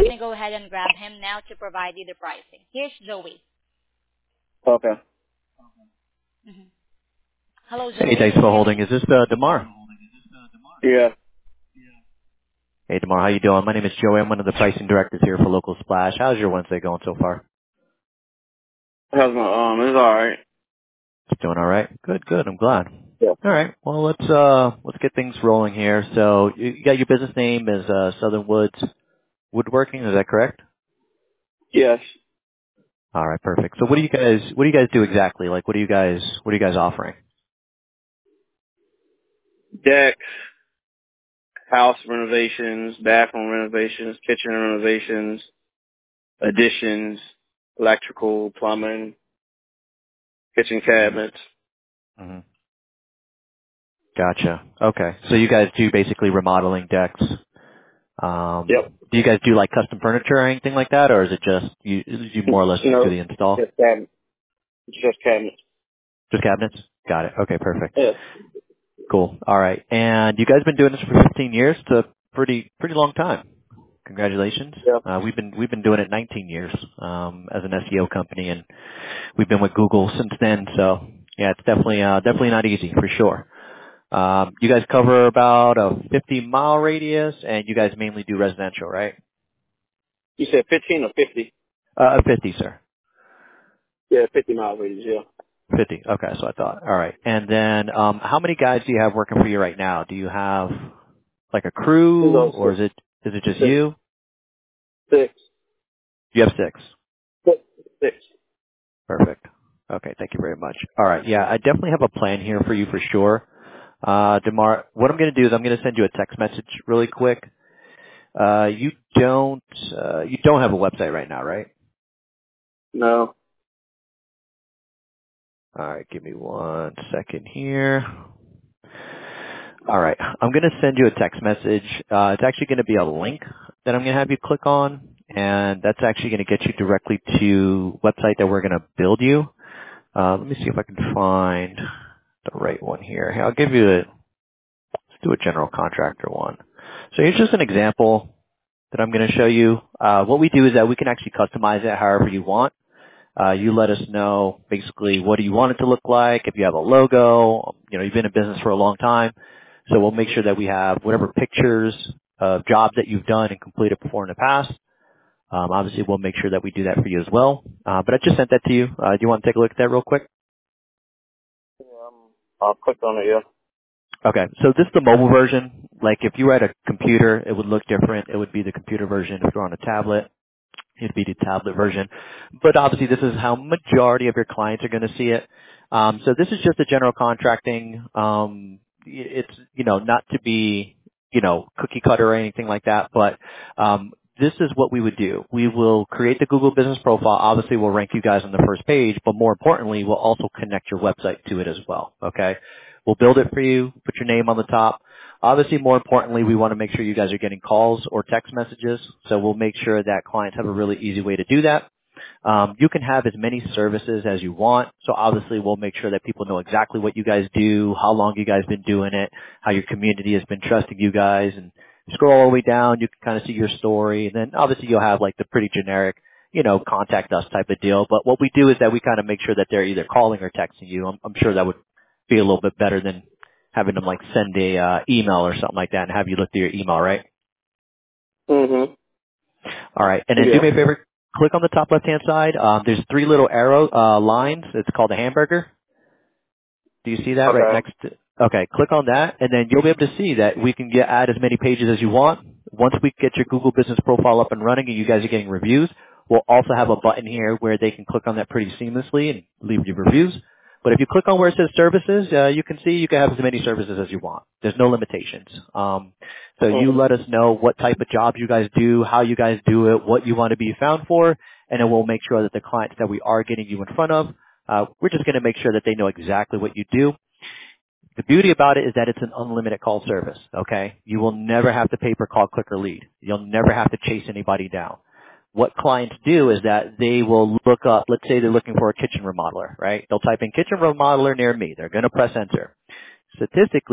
gonna go ahead and grab him now to provide you the pricing. Here's Joey. Okay. hmm Hello, Hey, Joey. thanks Can you for hear holding. me? Is this Damar? Yeah. Hey, Damar, how you doing? My name is Joey. I'm one of the pricing directors here for Local Splash. How's your Wednesday going so far? How's my It's all right. It's doing all right. Good, good. I'm glad. Yeah. All right. Well, let's get things rolling here. So you got your business name is Southern Woods Woodworking. Is that correct? Yes. All right, perfect. So what do you guys do exactly? Like, what are you guys offering? Decks, house renovations, bathroom renovations, kitchen renovations, additions, electrical, plumbing, kitchen cabinets. hmm Gotcha. Okay. So you guys do basically remodeling decks. Yep. Do you guys do like custom furniture or anything like that, or is it just you more or less just do No, the install? just cabinets. It's just cabinets. Just cabinets? Got it. Okay, perfect. Yeah. Cool. All right. And you guys been doing this for 15 years? It's a pretty long time. Congratulations. Yeah. We've been doing it 19 years as an SEO company, and we've been with Google since then. So yeah, it's definitely not easy for sure. You guys cover about a 50-mile radius, and you guys mainly do residential, right? You said 15 or 50? 50, sir. Yeah, 50 mile radius. Yeah. 50. Okay, so I thought. All right. And then, how many guys do you have working for you right now? Do you have like a Who's crew, those or six? is it just Six. you? Six. You have 6. Six. Six. Perfect. Okay, thank you very much. All right. Yeah, I definitely have a plan here for you for sure. Damar, what I'm going to do is I'm going to send you a text message really quick. You don't have a website right now, right? No. All right, give me 1 second here. All right. I'm going to send you a text message. It's actually going to be a link that I'm going to have you click on, and that's actually going to get you directly to a website that we're going to build you. Let me see if I can find the right one here. Here, I'll give you let's do a general contractor one. So here's just an example that I'm going to show you. What we do is that we can actually customize it however you want. You let us know basically what do you want it to look like. If you have a logo, you've been in business for a long time. So we'll make sure that we have whatever pictures of jobs that you've done and completed before in the past. Obviously, we'll make sure that we do that for you as well. But I just sent that to you. Do you want to take a look at that real quick? Yeah, I'll click on it. Yeah. Okay, so this is the mobile version. Like if you were at a computer, it would look different. It would be the computer version. If you're on a tablet, it'd be the tablet version. But obviously, this is how majority of your clients are going to see it. So this is just a general contracting. It's not to be cookie cutter or anything like that, but this is what we would do. We will create the Google Business Profile. Obviously, we'll rank you guys on the first page, but more importantly, we'll also connect your website to it as well. Okay, we'll build it for you. Put your name on the top. Obviously, more importantly, we want to make sure you guys are getting calls or text messages. So we'll make sure that clients have a really easy way to do that. You can have as many services as you want. So obviously, we'll make sure that people know exactly what you guys do, how long you guys been doing it, how your community has been trusting you guys, and scroll all the way down. You can kind of see your story, and then obviously you'll have like the pretty generic, contact us type of deal. But what we do is that we kind of make sure that they're either calling or texting you. I'm sure that would be a little bit better than having them like send a email or something like that and have you look through your email, right? Mhm. All right. And then do Yeah. me a favor, click on the top left-hand side. There's 3 little arrow lines. It's called a hamburger. Do you see that right Okay. next to? Okay, click on that, and then you'll be able to see that we can add as many pages as you want. Once we get your Google Business Profile up and running and you guys are getting reviews, we'll also have a button here where they can click on that pretty seamlessly and leave your reviews. But if you click on where it says services, you can see you can have as many services as you want. There's no limitations. So you Mhm. let us know what type of jobs you guys do, how you guys do it, what you want to be found for, and then we'll make sure that the clients that we are getting you in front of, we're just going to make sure that they know exactly what you do. The beauty about it is that it's an unlimited call service, okay? You will never have to pay per call, click, or lead. You'll never have to chase anybody down. What clients do is that they will look up, let's say they're looking for a kitchen remodeler, right? They'll type in kitchen remodeler near me. They're going to press enter. Statistically,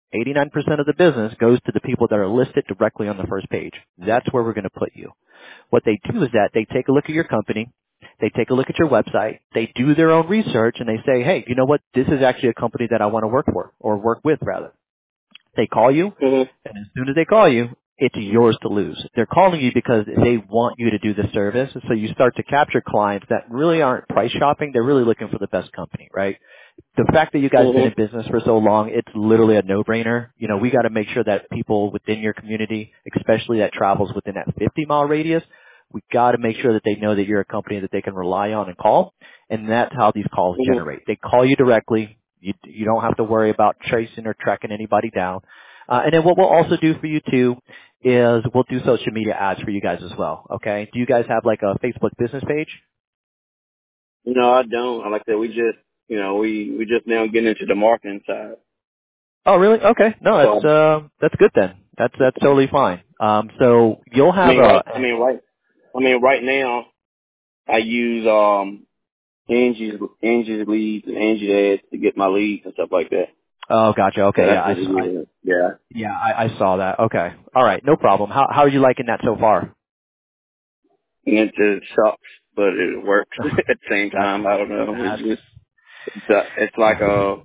89% of the business goes to the people that are listed directly on the first page. That's where we're going to put you. What they do is that they take a look at your company, they take a look at your website, they do their own research, and they say, hey, you know what? This is actually a company that I want to work for, or work with, rather. They call you, and as soon as they call you, it's yours to lose. They're calling you because they want you to do the service, so you start to capture clients that really aren't price shopping. They're really looking for the best company, right? The fact that you guys have been in business for so long, it's literally a no-brainer. You know, we got to make sure that people within your community, especially that travels within that 50-mile radius, we got to make sure that they know that you're a company that they can rely on and call, and that's how these calls generate. They call you directly. You don't have to worry about tracing or tracking anybody down. And then what we'll also do for you too is we'll do social media ads for you guys as well. Okay? Do you guys have like a Facebook business page? No, I don't. Like I said, we just, we just now getting into the marketing side. Oh, really? Okay. No, that's good then. That's totally fine. So you'll have right now I use Angie's leads and Angie's ads to get my leads and stuff like that. Oh, gotcha. Okay. So yeah, I saw that. Okay. All right. No problem. How are you liking that so far? And it sucks, but it works at the same time. I don't know. It's like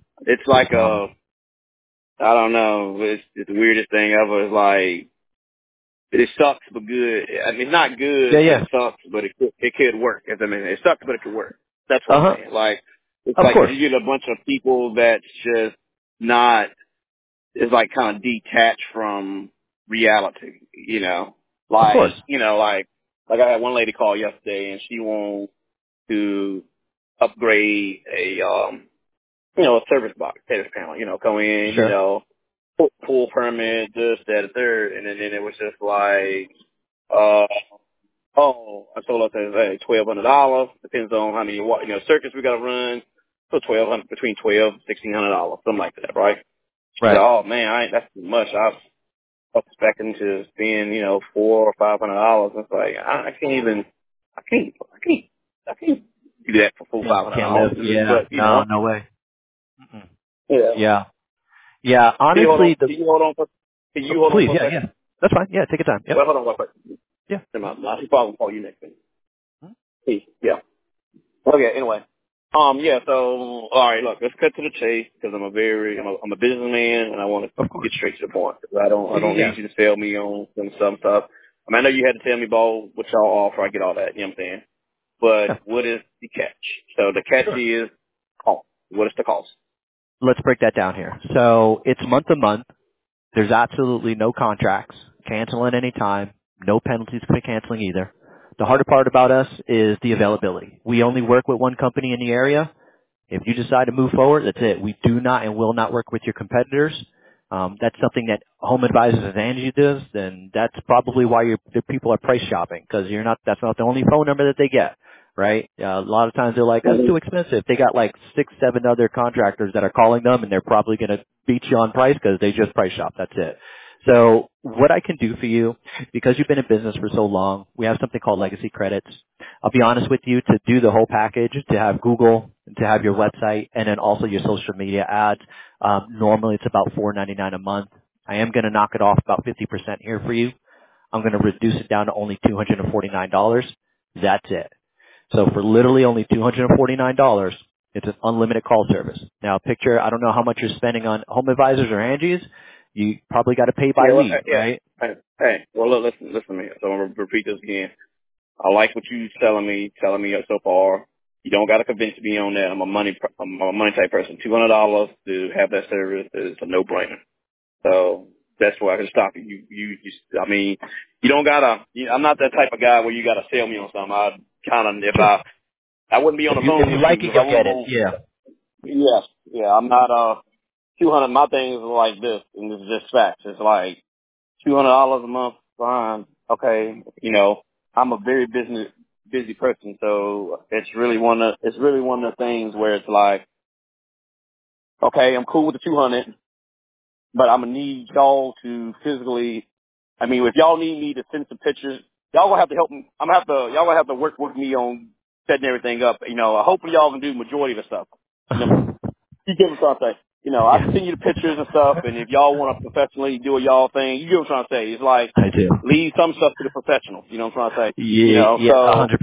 I don't know. It's the weirdest thing ever. It's like, it sucks but good. I mean, it's not good. Yeah. It sucks, but it could work. If I mean, it sucks, but it could work. That's what I'm saying. Like, it's of like course. you get a bunch of people that's just not. It's like kind of detached from reality. Like, of course. Like I had one lady call yesterday, and she wanted to upgrade a service box, service panel. Go in, Sure. Full permit, this, that, and third, and then it was just like, I told her that $1,200 depends on how many circuits we got to run. So between $1,200 $1,600, something like that, right? She said, oh man, that's too much. I was expecting to spend $400 or $500. It's like I can't do that for full $500. Yeah, but, no way. Yeah. Yeah. Honestly, can you hold on for a please, second? yeah. That's fine. Yeah, take your time. Yep. Well, hold on one second. Yeah. My father will call you next. Peace. Yeah. Okay. Anyway. So all right. Look, let's cut to the chase because I'm a businessman and I want to get straight to the point. I don't need you to sell me on some stuff. I mean, I know you had to tell me about what y'all offer. I get all that. You know what I'm saying? But what is the catch? So the catch is cost. What is the cost? Let's break that down here. So it's month to month. There's absolutely no contracts. Cancel at any time. No penalties for canceling either. The harder part about us is the availability. We only work with one company in the area. If you decide to move forward, that's it. We do not and will not work with your competitors. That's something that Home Advisors and Angie does, then that's probably why the people are price shopping, because that's not the only phone number that they get, right? A lot of times they're like, that's too expensive. They got like 6, 7 other contractors that are calling them, and they're probably going to beat you on price because they just price shop. That's it. So what I can do for you, because you've been in business for so long, we have something called legacy credits. I'll be honest with you, to do the whole package, to have Google, to have your website, and then also your social media ads, normally it's about $4.99 a month. I am going to knock it off about 50% here for you. I'm going to reduce it down to only $249. That's it. So for literally only $249, it's an unlimited call service. Now picture, I don't know how much you're spending on Home Advisors or Angie's. You probably got to pay by lead, right? Hey, well, look, listen to me. So I'm going to repeat this again. I like what you're telling me so far. You don't got to convince me on that. I'm a money type person. $200 to have that service is a no-brainer. So that's why I can stop you. I mean, you don't gotta. I'm not that type of guy where you gotta sell me on something. I wouldn't be on the phone. If you like it, you'll get it. Yeah. Yeah. I'm not 200. My thing is like this, and this is just facts. It's like $200 a month. Fine. Okay. I'm a very busy person, so it's really one of the things where it's like, okay, I'm cool with the 200, but I'm gonna need y'all to physically. I mean, if y'all need me to send some pictures, y'all gonna have to help me. Y'all gonna have to work with me on setting everything up. Hopefully y'all can do majority of the stuff. You get what I'm saying? You know, I can send you the pictures and stuff, and if y'all want to professionally do a y'all thing, you get what I'm trying to say. It's like, I do. leave some stuff to the professionals. You know what I'm trying to say? Yeah, You know, yeah, so 100%.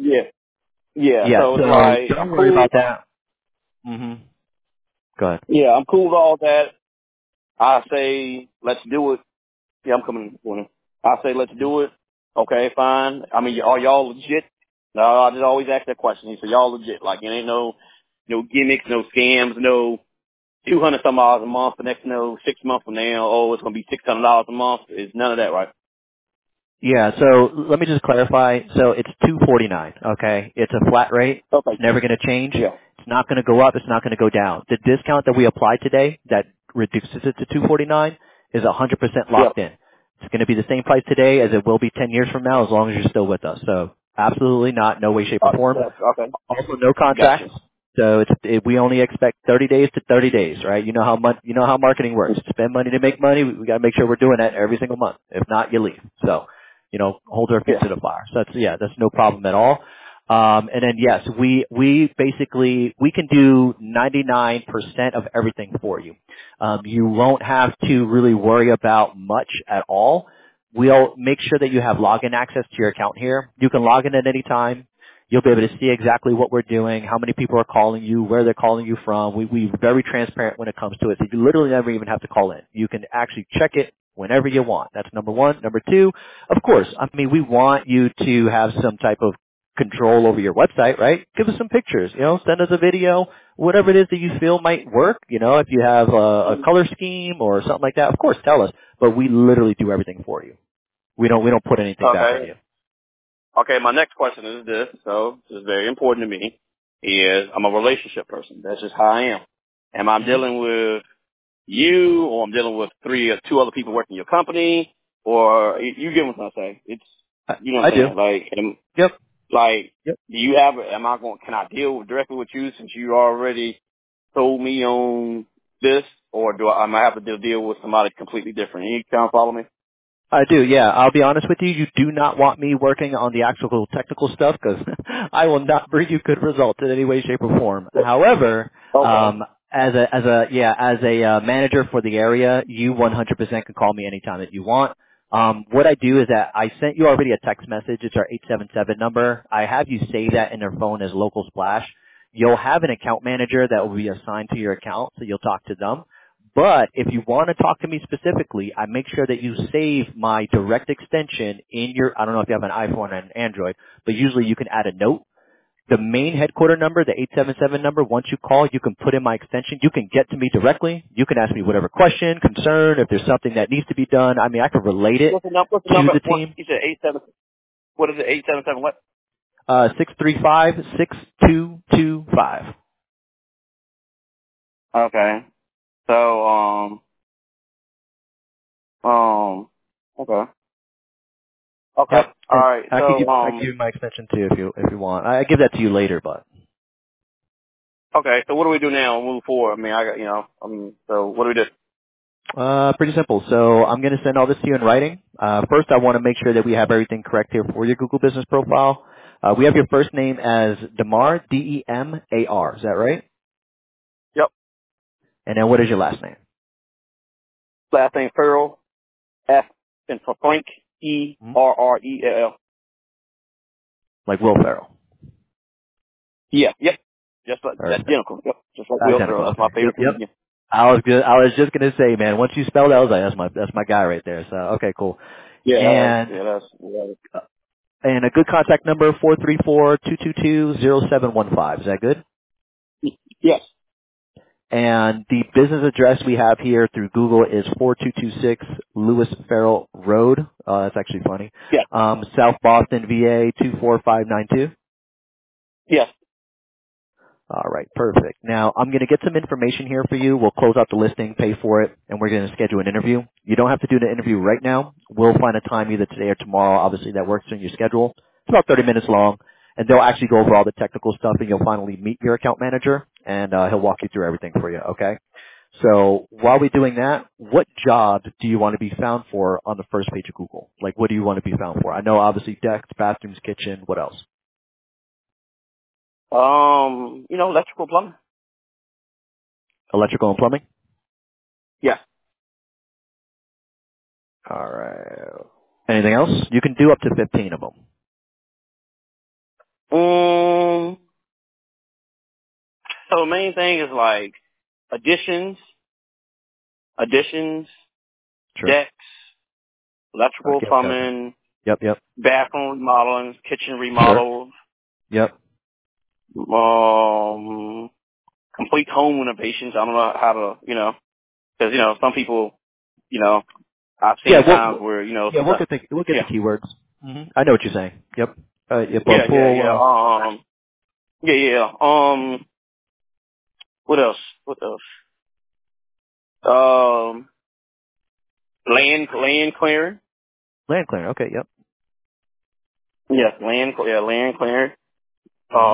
yeah. Yeah, So it's so like, don't I'm worry cool. about that. Mm-hmm. Go ahead. Yeah, I'm cool with all that. I say, let's do it. Yeah, I'm coming in the morning. I say, let's do it. Okay, fine. I mean, are y'all legit? No, I just always ask that question. He said, y'all legit. Like, it ain't no gimmicks, no scams, no $200 some dollars a month. The next, 6 months from now, oh, it's going to be $600 a month. It's none of that, right? Yeah, so let me just clarify. So it's $249, okay? It's a flat rate. Okay. It's never going to change. Yeah. It's not going to go up. It's not going to go down. The discount that we apply today that reduces it to $249 is 100% locked in. It's going to be the same price today as it will be 10 years from now as long as you're still with us. So absolutely not, no way, shape, or form. Okay. Also, no Gotcha. contracts. So we only expect 30 days to 30 days, right? You know how marketing works. Spend money to make money. We got to make sure we're doing that every single month. If not, you leave. So, hold our feet to the fire. So that's no problem at all. And then yes, we basically, we can do 99% of everything for you. You won't have to really worry about much at all. We'll make sure that you have login access to your account here. You can log in at any time. You'll be able to see exactly what we're doing, how many people are calling you, where they're calling you from. We're very transparent when it comes to it. So you literally never even have to call in. You can actually check it whenever you want. That's number one. Number two, of course, I mean, we want you to have some type of control over your website, right? Give us some pictures, send us a video, whatever it is that you feel might work. If you have a color scheme or something like that, of course, tell us. But we literally do everything for you. We don't put anything back on you. Okay, my next question is this. So this is very important to me. I'm a relationship person. That's just how I am. Am I dealing with you, or I'm dealing with two other people working in your company, or you get what I'm saying? It's, you know what I'm saying? Yep. Do you have? Can I deal directly with you since you already told me on this, or I might have to deal with somebody completely different? You kind of follow me? I do, yeah. I'll be honest with you. You do not want me working on the actual technical stuff because I will not bring you good results in any way, shape, or form. However, as a manager for the area, you 100% can call me anytime that you want. What I do is that I sent you already a text message. It's our 877 number. I have you save that in their phone as Local Splash. You'll have an account manager that will be assigned to your account, so you'll talk to them. But if you want to talk to me specifically, I make sure that you save my direct extension in I don't know if you have an iPhone or an Android, but usually you can add a note. The main headquarter number, the 877 number, once you call, you can put in my extension. You can get to me directly. You can ask me whatever question, concern, if there's something that needs to be done. I mean, I can relate it What's the number? to the team. You said 87. What is it? 877 what? 635-6225. Okay. So, okay. Okay. Yep. All right. I can give you my extension too if you want. I give that to you later, but. Okay. So what do we do now? Move forward. I mean, so what do we do? Pretty simple. So I'm going to send all this to you in writing. First, I want to make sure that we have everything correct here for your Google Business Profile. We have your first name as Demar, D-E-M-A-R. Is that right? Yep. And then what is your last name? Last name Farrell, F and for Frank, E-R-R-E-L-L. Like Will Ferrell. Yeah. Yep. Just like that's identical. Yep. Just like Will Ferrell. That's my favorite comedian. Yep. I was just gonna say, man. Once you spelled that, I was like, that's my guy right there. So okay, cool. Yeah. And a good contact number 434-222-0715. Is that good? Yes. And the business address we have here through Google is 4226 Lewis Farrell Road. That's actually funny. Yeah. South Boston, VA 24592. Yes. All right, perfect. Now, I'm going to get some information here for you. We'll close out the listing, pay for it, and we're going to schedule an interview. You don't have to do the interview right now. We'll find a time either today or tomorrow, obviously, that works in your schedule. It's about 30 minutes long, and they'll actually go over all the technical stuff, and you'll finally meet your account manager, and he'll walk you through everything for you, okay? So while we're doing that, what job do you want to be found for on the first page of Google? Like, what do you want to be found for? I know, obviously, decks, bathrooms, kitchen. What else? Electrical plumbing. Electrical and plumbing? Yeah. All right. Anything else? You can do up to 15 of them. So the main thing is like additions, Sure. decks, electrical, Okay, okay. plumbing, Yep. bathroom remodeling, kitchen Sure. remodels, Yep. complete home renovations. I don't know how to, because, some people, I've Yeah, seen times where, we'll get the yeah, keywords. I know what you're saying. Yep. Yep. A yeah, yeah, full. yeah, what else? Land clearing. Land clearing. Okay. Yep. Yes, land clearing. hmm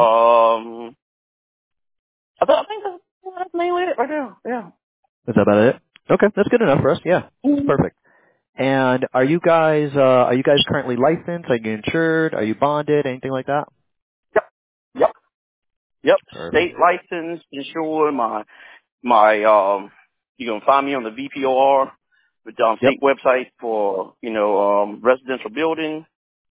I think that's mainly it right now. Yeah. Is that about it? Okay, that's good enough for us. Yeah. Perfect. And are you guys currently licensed? Are you insured? Are you bonded? Anything like that? Yep. Yep. State Perfect. license, insured. My you can find me on the VPOR, with Yep. state website for residential building.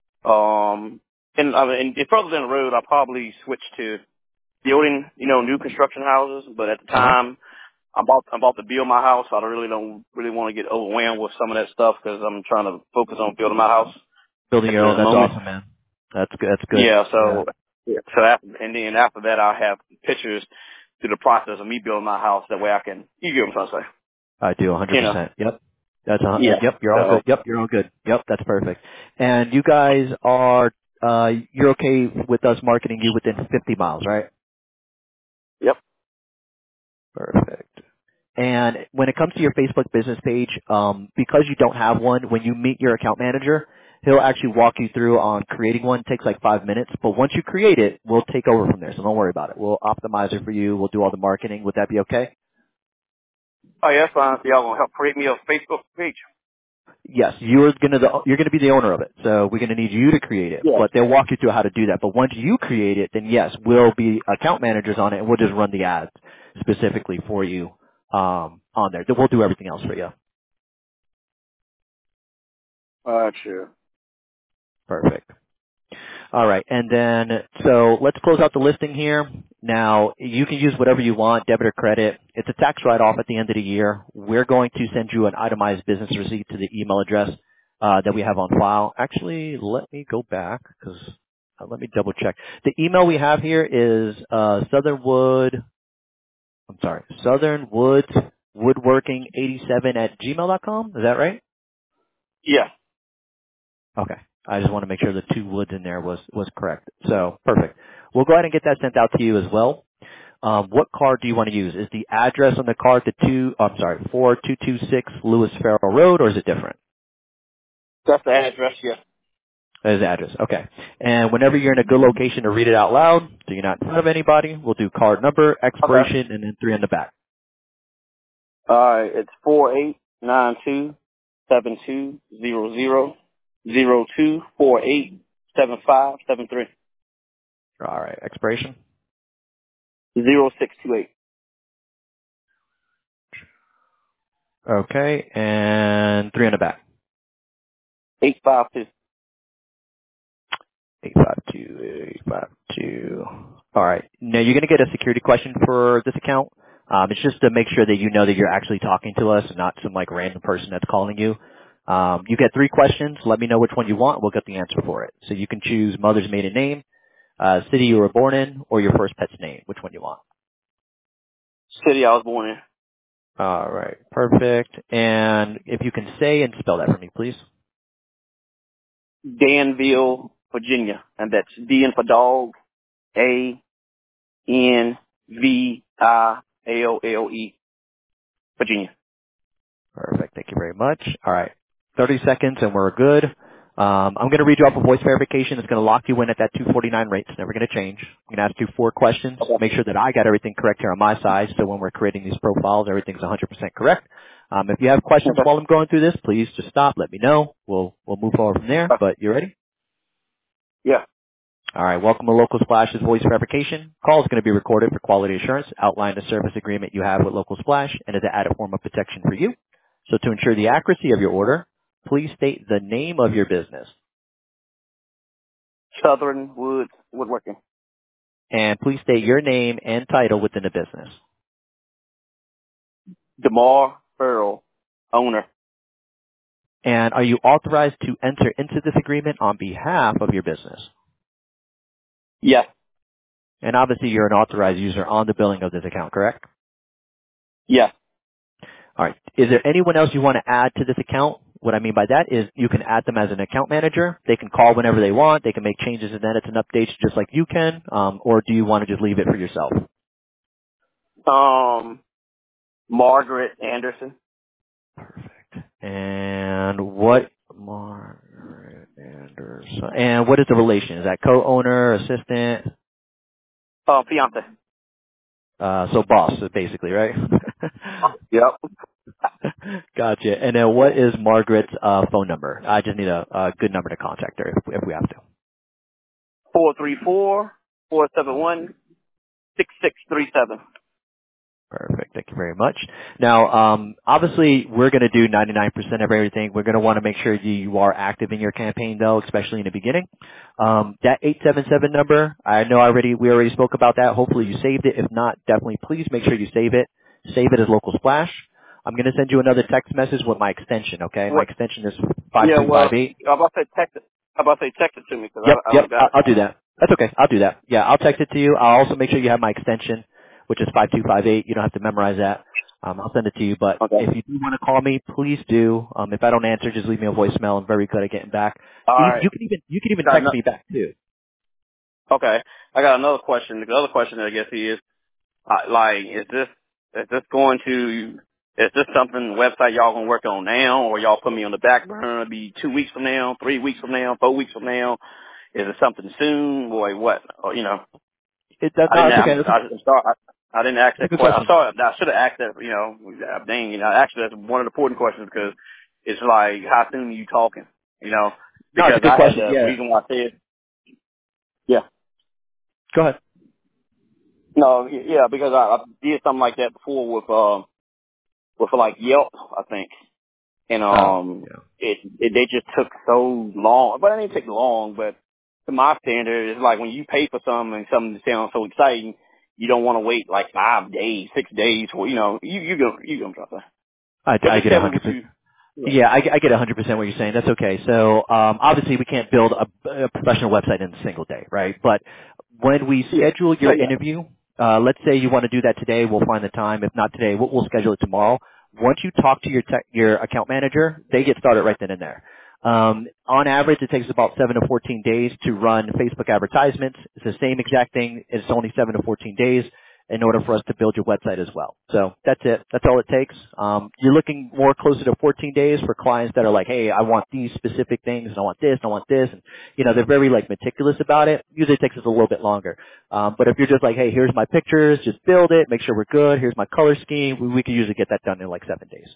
And further down the road, I'll probably switch to building new construction houses. But at the Uh huh. time, I'm about to build my house. I don't really want to get overwhelmed with some of that stuff because I'm trying to focus on building my house Building at your the own. That's moment. awesome, man. That's good. That's good. Yeah. Yeah. And then after that, I'll have pictures through the process of me building my house. That way I can, you get what I'm trying to say. I do, You know. 100%. Yep. Yeah. Yep, you're all So, good. Yep, you're all good. Yep, that's perfect. And you guys you're okay with us marketing you within 50 miles, right? yep. Perfect. And when it comes to your Facebook business page, because you don't have one, when you meet your account manager, he'll actually walk you through on creating one. It takes like 5 minutes, but once you create it, we'll take over from there. So don't worry about it. We'll optimize it for you. We'll do all the marketing. Would that be okay? Oh, yeah, that's fine. So y'all gonna help create me a Facebook page? Yes, you're gonna be the owner of it. So we're gonna need you to create it, Yeah. but they'll walk you through how to do that. But once you create it, then yes, we'll be account managers on it, and we'll just run the ads specifically for you on there. We'll do everything else for you. Sure. Perfect. All right, and then so let's close out the listing here. Now you can use whatever you want, debit or credit. It's a tax write-off at the end of the year. We're going to send you an itemized business receipt to the email address that we have on file. Actually, let me go back because let me double check. The email we have here is Southern Woods Woodworking 87 at gmail.com. Is that right? Yeah. Okay. I just want to make sure the two woods in there was correct. So perfect. We'll go ahead and get that sent out to you as well. What card do you want to use? Is the address on the card 4226 Lewis Farrell Road, or is it different? That's the address, yeah. That is the address. Okay. And whenever you're in a good location to read it out loud, so you're not in front of anybody, we'll do card number, Okay. expiration, and then 3 on the back. Alright, it's 4892-7200-0248-7573. All right. Expiration. 0628. Okay. And 3 on the back. 852. 852. All right. Now you're going to get a security question for this account. It's just to make sure that you know that you're actually talking to us and not some like random person that's calling you. You get 3 questions. Let me know which one you want. We'll get the answer for it. So you can choose mother's maiden name, city you were born in, or your first pet's name. Which one you want? City I was born in. All right. Perfect. And if you can say and spell that for me, please. Danville, Virginia. And that's D in for dog, ANVILLE, Virginia. Perfect. Thank you very much. All right. 30 seconds and we're good. I'm going to read you off a voice verification. It's going to lock you in at that 249 rate. It's never going to change. I'm going to ask you 4 questions. Okay. Make sure that I got everything correct here on my side. So when we're creating these profiles, everything's 100% correct. If you have questions Okay. while I'm going through this, please just stop. Let me know. We'll move forward from there. But you ready? Yeah. All right. Welcome to Local Splash's voice verification. Call is going to be recorded for quality assurance. Outline the service agreement you have with Local Splash and is an added form of protection for you. So to ensure the accuracy of your order, please state the name of your business. Southern Woods Woodworking. And please state your name and title within the business. DeMar Farrell, owner. And are you authorized to enter into this agreement on behalf of your business? Yes. And obviously you're an authorized user on the billing of this account, correct? Yes. All right. Is there anyone else you want to add to this account? What I mean by that is you can add them as an account manager. They can call whenever they want. They can make changes and edits and updates just like you can. Or do you want to just leave it for yourself? Margaret Anderson. Perfect. And what, Margaret Anderson, and what is the relation? Is that co-owner, assistant? Fiance. So boss, basically, right? Yep. Gotcha. And then what is Margaret's phone number? I just need a good number to contact her if we have to. 434-471-6637. Perfect. Thank you very much. Now, obviously, we're going to do 99% of everything. We're going to want to make sure you are active in your campaign, though, especially in the beginning. That 877 number, I know we already spoke about that. Hopefully, you saved it. If not, definitely please make sure you save it. Save it as Local Splash. I'm going to send you another text message with my extension, okay? My extension is 5258. I'm about to say text it. Text it to me because I Yep, don't got it. I'll do that. That's okay. I'll do that. Yeah, I'll text it to you. I'll also make sure you have my extension, which is 5258. You don't have to memorize that. I'll send it to you. But Okay. if you do want to call me, please do. If I don't answer, just leave me a voicemail. I'm very good at getting back. All right. You can even text me back too. Okay. I got another question. The other question I guess is, is this something website y'all gonna work on now, or y'all put me on the back burner? It'll be 2 weeks from now, 3 weeks from now, 4 weeks from now. Is it something soon? Boy, what? Or, It's okay. I didn't ask That's a that good question. question. I should have asked that. Actually, that's one of the important questions because it's like, how soon are you talking? No, Because it's a good I had question. the Yeah. reason why I said, yeah. Go ahead. No, yeah, because I did something like that before with like Yelp, I think. And they just took so long. But it didn't take long, but to my standard, it's like when you pay for something and something sounds so exciting, you don't want to wait like 5 days, 6 days for, you gonna drop that. I get 100%. Yeah, I get 100% what you're saying. That's okay. So, obviously we can't build a professional website in a single day, right? But when we schedule your interview, let's say you want to do that today, we'll find the time. If not today, we'll schedule it tomorrow. Once you talk to your account manager, they get started right then and there. On average, it takes about 7 to 14 days to run Facebook advertisements. It's the same exact thing. It's only 7 to 14 days in order for us to build your website as well. So that's it. That's all it takes. You're looking more closer to 14 days for clients that are like, hey, I want these specific things, and I want this, and I want this. And, they're very, meticulous about it. Usually it takes us a little bit longer. But if you're just like, hey, here's my pictures, just build it, make sure we're good, here's my color scheme, we can usually get that done in 7 days.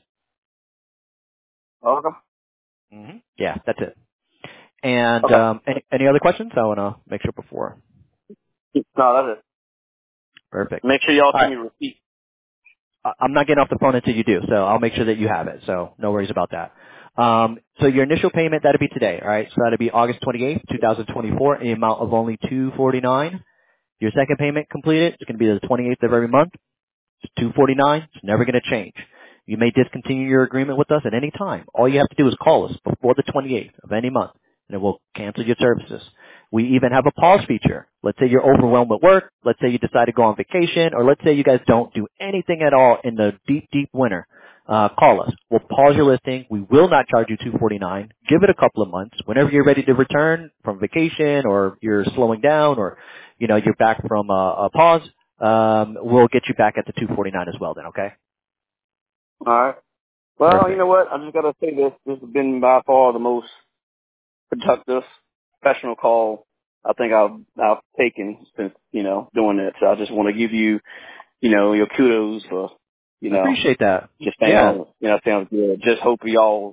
Okay. Mm-hmm. Yeah, that's it. And any other questions? I want to make sure before. No, that's it. Perfect. Make sure y'all send me a receipt. I'm not getting off the phone until you do, so I'll make sure that you have it. So no worries about that. So your initial payment, that'll be today, all right? So that'll be August 28th, 2024, in the amount of only $249. Your second payment completed, it's going to be the 28th of every month. It's $249. It's never going to change. You may discontinue your agreement with us at any time. All you have to do is call us before the 28th of any month, and we'll cancel your services. We even have a pause feature. Let's say you're overwhelmed with work. Let's say you decide to go on vacation, or let's say you guys don't do anything at all in the deep, deep winter. Call us. We'll pause your listing. We will not charge you $249. Give it a couple of months. Whenever you're ready to return from vacation, or you're slowing down, or you're back from a pause, we'll get you back at the $249 as well. Then, okay? All right. Well, Perfect. You know what? I just gotta say this. This has been by far the most productive, professional call I think I've taken since doing it. So I just want to give you your kudos for I appreciate that. Just sounds good. Just hope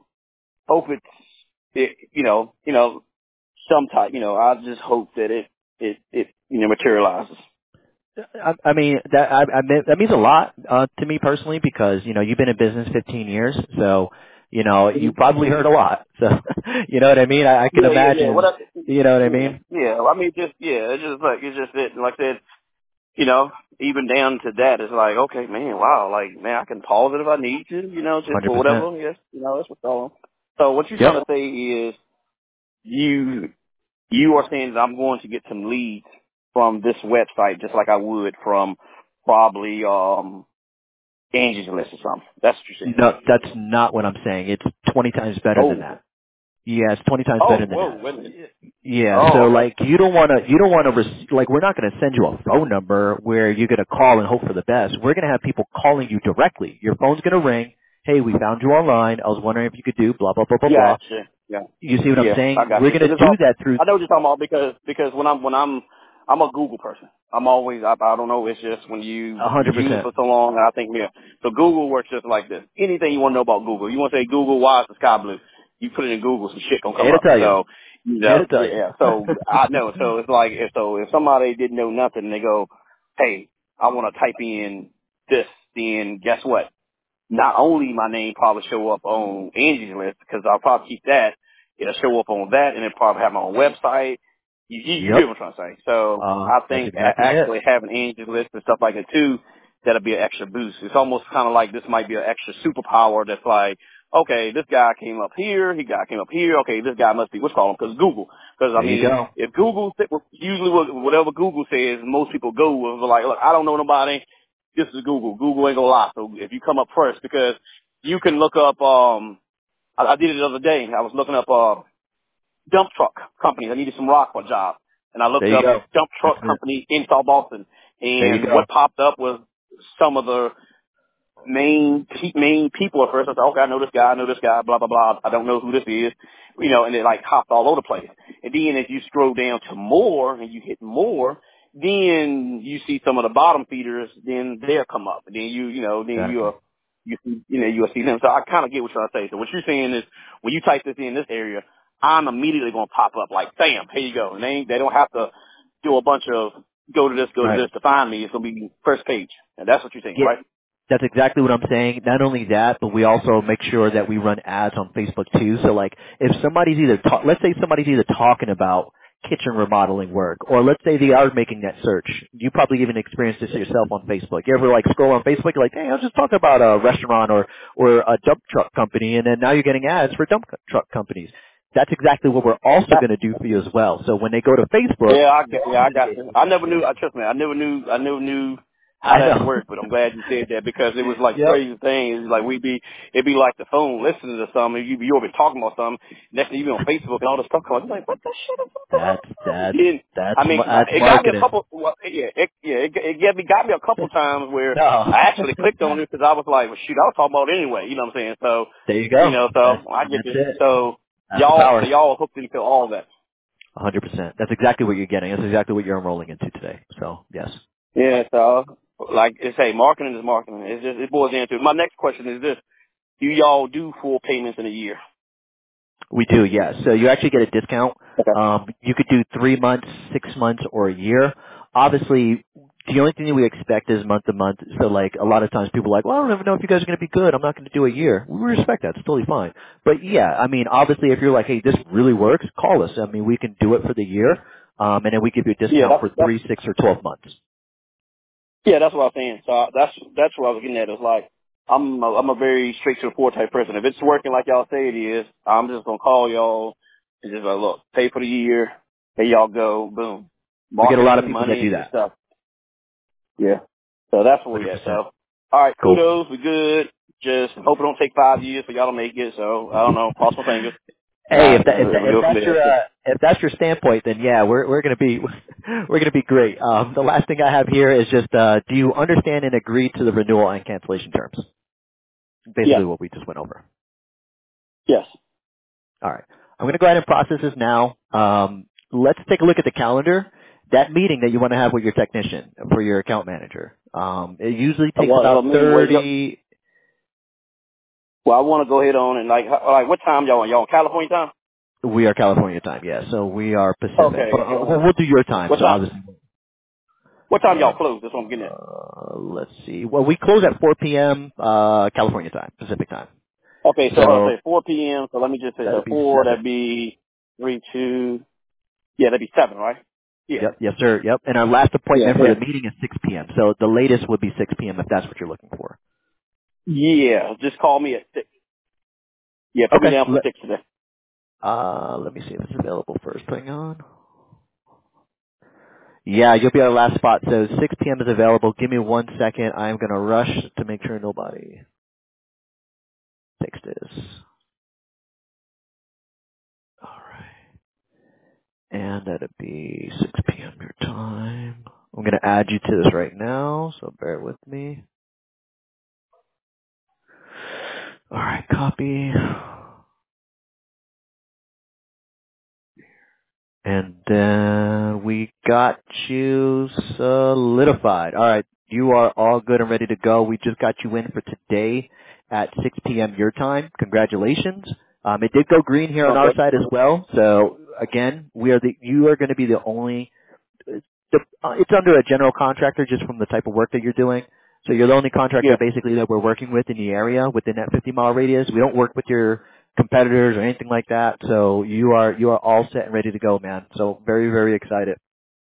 it's some type. I just hope that materializes. I mean, that means a lot to me personally because, you've been in business 15 years, so, you probably heard a lot. So, you know what I mean? I can imagine, you know what I mean? Yeah, I mean, it's just that, like I said, even down to that, it's like, okay, man, wow, like, man, I can pause it if I need to, just for 100%. whatever, yes, that's what's going on. So what you're trying to say is you are saying that I'm going to get some leads from this website just like I would from probably, Angie's List or something. That's what you're saying. No, that's not what I'm saying. It's 20 times better than that. Yeah, it's 20 times better than that. Wait a minute. Yeah, so like you don't want to like we're not going to send you a phone number where you're going to call and hope for the best. We're going to have people calling you directly. Your phone's going to ring. Hey, we found you online. I was wondering if you could do blah blah blah blah blah. Yeah. You see what I'm saying? We're going to do that through. I know what you're talking about because when I'm a Google person. I'm always I don't know. It's just when you 100%. use it for so long, and I think So Google works just like this. Anything you want to know about Google, you want to say Google, why is the sky blue? You put it in Google, some shit gonna come up. So yeah. So I know. So it's like if somebody didn't know nothing, they go, hey, I want to type in this. Then guess what? Not only my name probably show up on Angie's List because I'll probably keep that. It'll show up on that, and it'll probably have my own website. You get what I'm trying to say. So I think actually having Angie's List and stuff like that too, that'll be an extra boost. It's almost kind of like this might be an extra superpower that's like, okay, this guy came up here, came up here. Okay, this guy must be what's called him because Google. Because I mean, if Google usually whatever Google says, most people go with like, look, I don't know nobody. This is Google. Google ain't gonna lie. So if you come up first, because you can look up. I did it the other day. I was looking up dump truck companies. I needed some rock for a job, and I looked up dump truck company in South Boston, and what popped up was some of the main people at first. I said, okay, I know this guy, blah blah blah. I don't know who this is, and it like hopped all over the place. And then as you scroll down to more and you hit more, then you see some of the bottom feeders. Then they'll come up, and then you'll see them. So I kind of get what you're trying to say. So what you're saying is when you type this in this area, I'm immediately going to pop up like, bam, here you go. And they don't have to do a bunch of go to this to find me. It's going to be first page. And that's what you're saying, right? That's exactly what I'm saying. Not only that, but we also make sure that we run ads on Facebook too. So like if somebody's let's say somebody's either talking about kitchen remodeling work, or let's say they are making that search. You probably even experienced this yourself on Facebook. You ever like scroll on Facebook, you're like, hey, I was just talking about a restaurant or a dump truck company, and then now you're getting ads for dump truck companies. That's exactly what we're also going to do for you as well. So when they go to Facebook, I got you. I never knew. Trust me, I never knew how that worked, but I'm glad you said that because it was like crazy things. Like it'd be like the phone listening to something. You over talking about something. Next thing you be on Facebook and all this stuff coming. You're like, what the shit is that? It got me a couple. It got me a couple times where I actually clicked on it because I was like, well, shoot, I was talking about it anyway. You know what I'm saying? So there you go. So I get it. So y'all hooked into all that. 100%. That's exactly what you're getting. That's exactly what you're enrolling into today. So yes. Yeah, so like I say, marketing is marketing. It boils down to it. My next question is this: do y'all do full payments in a year? We do, yes. So you actually get a discount. Okay. You could do 3 months, 6 months, or a year. Obviously, the only thing that we expect is month to month. So like a lot of times people are like, well, I don't even know if you guys are going to be good. I'm not going to do a year. We respect that. It's totally fine. But yeah, I mean, obviously if you're like, hey, this really works, call us. I mean, we can do it for the year. And then we give you a discount for 3, 6, or 12 months. Yeah, that's what I was saying. So that's what I was getting at. It's like I'm a very straight to the point type person. If it's working like y'all say it is, I'm just gonna call y'all and just like, look, pay for the year. There y'all go, boom. We get a lot of people that do that. Stuff. Yeah. So that's what we got. So all right, kudos, we good. Just hope it don't take 5 years for y'all to make it. So I don't know, cross my fingers. Hey, if that's your standpoint, then yeah, we're gonna be great. The last thing I have here is just, do you understand and agree to the renewal and cancellation terms? Basically, what we just went over. Yes. All right, I'm gonna go ahead and process this now. Let's take a look at the calendar. That meeting that you want to have with your technician for your account manager. It usually takes about 30. Well, I want to go ahead on and like what time y'all on? Y'all on California time? We are California time, yeah. So we are Pacific. Okay. But we'll do your time. What So time? obviously, What time y'all close? That's what I'm getting at. let's see. Well, we close at 4 p.m. California time, Pacific time. Okay, so I'll So say 4 p.m. So let me just say that'd so be 4. 7. That'd be 3, 2. Yeah, that'd be 7, right? Yeah. Yep, yes, sir. Yep. And our last Yeah. appointment for Yeah. the meeting is 6 p.m. So the latest would be 6 p.m. if that's what you're looking for. Yeah. Just call me at 6. Yeah, put me Okay. down for 6 today. Let me see if it's available first. Hang on. Yeah, you'll be our last spot. So 6 p.m. is available. Give me 1 second. I'm going to rush to make sure nobody takes this. All right. And that'd be 6 p.m. your time. I'm going to add you to this right now, so bear with me. All right, copy. And then we got you solidified. All right, you are all good and ready to go. We just got you in for today at 6 p.m. your time. Congratulations. It did go green here on our Okay. side as well. So again, you are going to be the only it's under a general contractor just from the type of work that you're doing. So you're the only contractor Yeah. basically that we're working with in the area within that 50-mile radius. We don't work with your competitors or anything like that. So you are all set and ready to go, man. So very, very excited.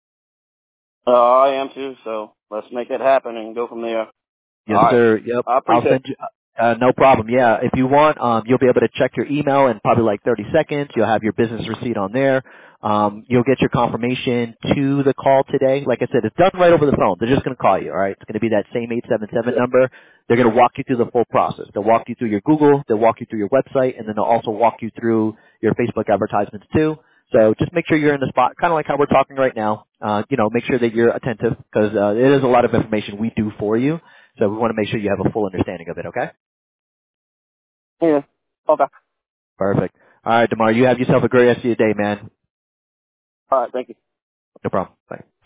I am too, so let's make it happen and go from there. All Yes, right. sir. Yep. I I'll appreciate it. send you. No problem. Yeah. If you want, you'll be able to check your email in probably like 30 seconds. You'll have your business receipt on there. You'll get your confirmation to the call today. Like I said, it's done right over the phone. They're just going to call you. All right. It's going to be that same 877 number. They're going to walk you through the full process. They'll walk you through your Google. They'll walk you through your website, and then they'll also walk you through your Facebook advertisements too. So just make sure you're in the spot, kind of like how we're talking right now. Make sure that you're attentive because it is a lot of information we do for you. So we want to make sure you have a full understanding of it, okay? Yeah. Okay. Perfect. All right, DeMar, you have yourself a great rest of your day, man. All right. Thank you. No problem. Bye.